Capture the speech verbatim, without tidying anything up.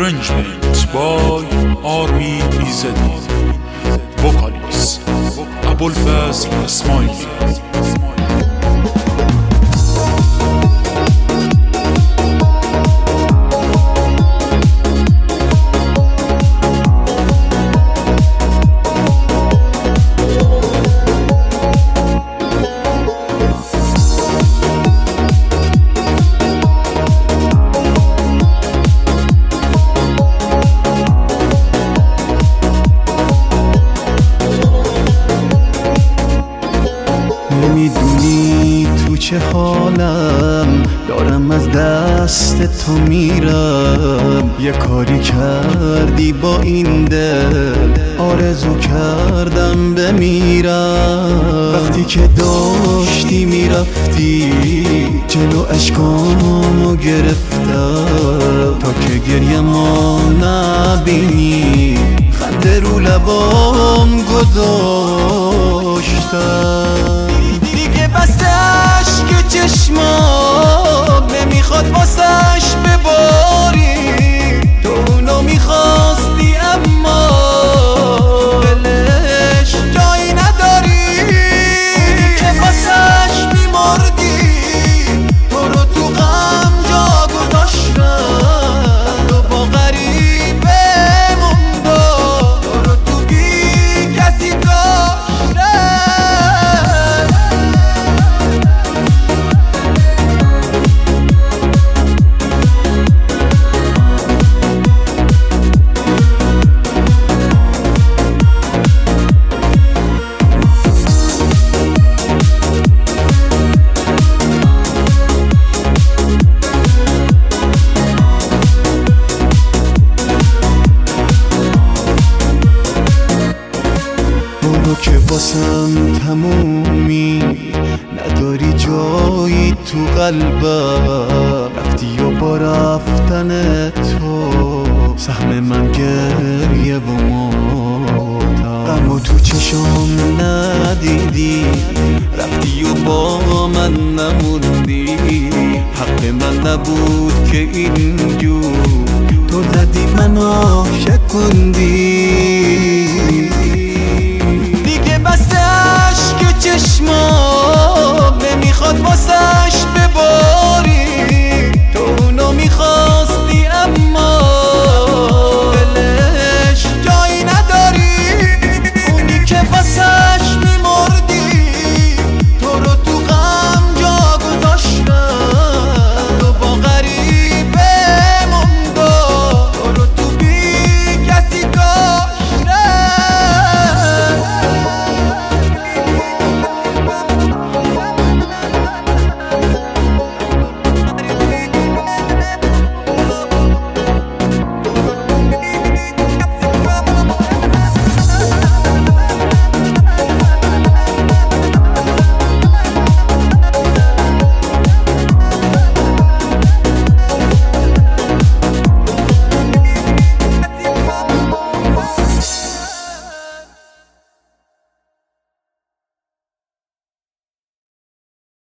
Arrangement by Army ایزدی. Vocalist ابوالفضل اسماعیلی. نمیدونی تو چه حالم، دارم از دست تو میرم. یه کاری کردی با این دل، آرزو کردم بمیرم. وقتی که داشتی میرفتی جلو اشکامو گرفتم، تا که گریه ما نبینی خنده رو لبام گذاشتم. دیگه بس عشق چشمام نمیخواد واسش بباری، تو اونو میخواستی اما دلش جایی نداری. که واسش میمردی تو رو تو غم جا گذاشتم، تو با غریبه موندم، تو رو تو بی کسی که واسم تمومی، نداری جایی تو قلبم. رفتی و با رفتن تو سهم من گریه و موتم. غم و تو چشام ندیدی، رفتی و با من نموندی. حق من نبود که اینجور تو زدی منو شکوندی. چشمام نمیخواد واسه